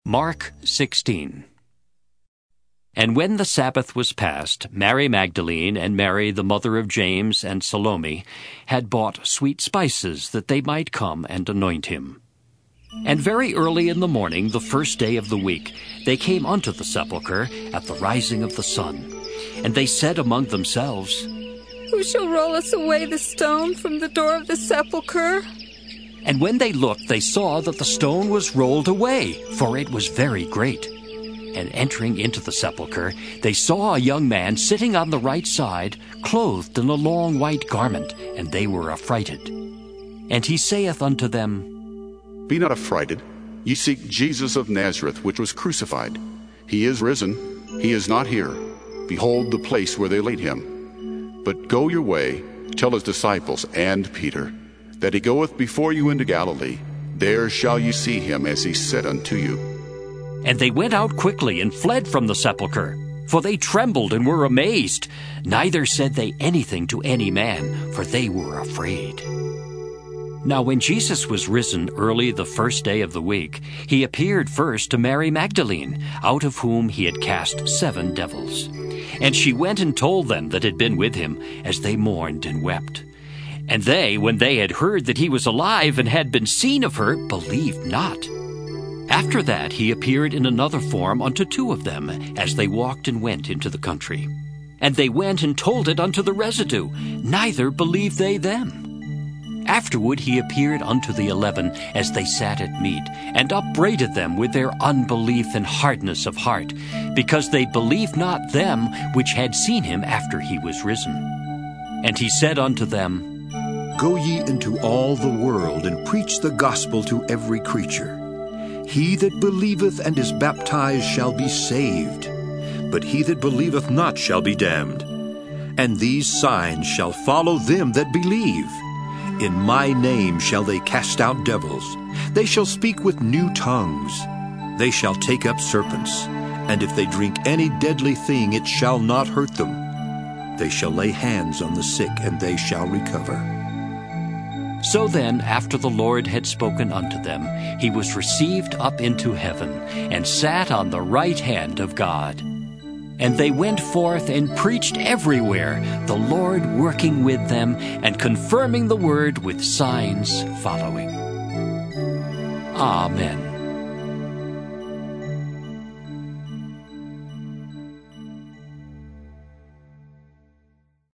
Mark 16. And when the Sabbath was past, Mary Magdalene and Mary, the mother of James, and Salome had bought sweet spices that they might come and anoint him. And very early in the morning, the first day of the week, they came unto the sepulchre at the rising of the sun. And they said among themselves, Who shall roll us away the stone from the door of the sepulchre? And when they looked, they saw that the stone was rolled away, for it was very great. And entering into the sepulchre, they saw a young man sitting on the right side, clothed in a long white garment, and they were affrighted. And he saith unto them, Be not affrighted. Ye seek Jesus of Nazareth, which was crucified. He is risen. He is not here. Behold the place where they laid him. But go your way, tell his disciples and Peter, that he goeth before you into Galilee. There shall ye see him as he said unto you. And they went out quickly and fled from the sepulchre, for they trembled and were amazed. Neither said they anything to any man, for they were afraid. Now when Jesus was risen early the first day of the week, he appeared first to Mary Magdalene, out of whom he had cast 7 devils. And she went and told them that had been with him, as they mourned and wept. And they, when they had heard that he was alive and had been seen of her, believed not. After that he appeared in another form unto 2 of them, as they walked and went into the country. And they went and told it unto the residue, neither believed they them. Afterward he appeared unto the 11, as they sat at meat, and upbraided them with their unbelief and hardness of heart, because they believed not them which had seen him after he was risen. And he said unto them, Go ye into all the world, and preach the gospel to every creature. He that believeth and is baptized shall be saved, but he that believeth not shall be damned. And these signs shall follow them that believe. In my name shall they cast out devils. They shall speak with new tongues. They shall take up serpents. And if they drink any deadly thing, it shall not hurt them. They shall lay hands on the sick, and they shall recover. So then, after the Lord had spoken unto them, he was received up into heaven, and sat on the right hand of God. And they went forth and preached everywhere, the Lord working with them, and confirming the word with signs following. Amen.